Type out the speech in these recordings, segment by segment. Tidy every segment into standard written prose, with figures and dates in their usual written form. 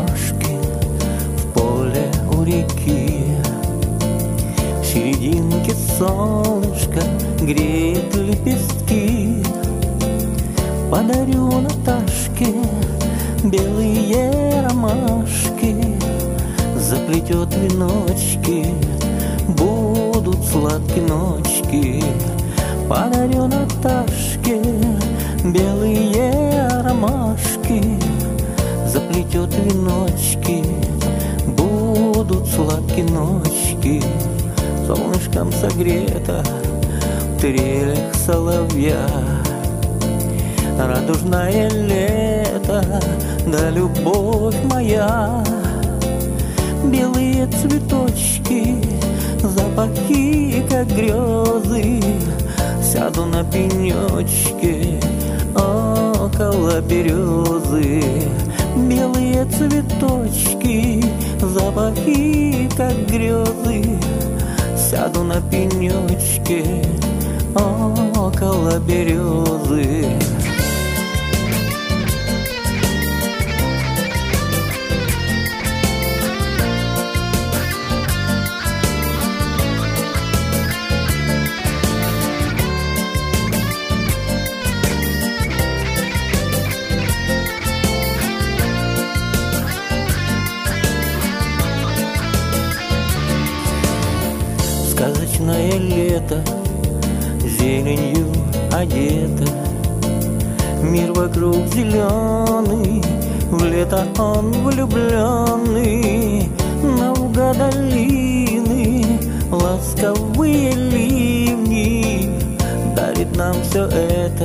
ромашки в поле у реки. В серединке солнышко греет лепестки. Подарю Наташке белые ромашки, заплетет веночки, будут сладкие ночки. Подарю Наташке белые ромашки, заплетет веночки, будут сладкие ночки. Солнышком согрета в трелях соловья, радужное лето, да любовь моя. Белые цветочки, запахи, как грезы, сяду на пенечке около березы. Белые цветочки, запахи, как грезы, сяду на пенечке около березы. Сказочное лето зеленью одето, мир вокруг зеленый, в лето он влюбленный. Наугад долины, ласковые ливни, дарит нам все это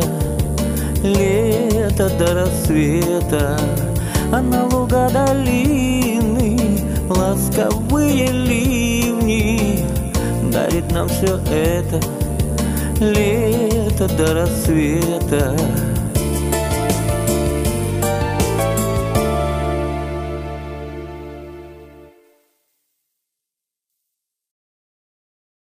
лето до рассвета. А на луга долины, ласковые ливни, дарит нам все это лето до рассвета.